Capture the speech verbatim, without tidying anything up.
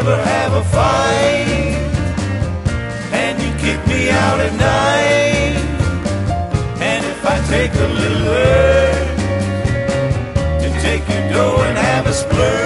ever have a fight, and you kick me out at night. And if I take a little urge to take your dough and have a splurge,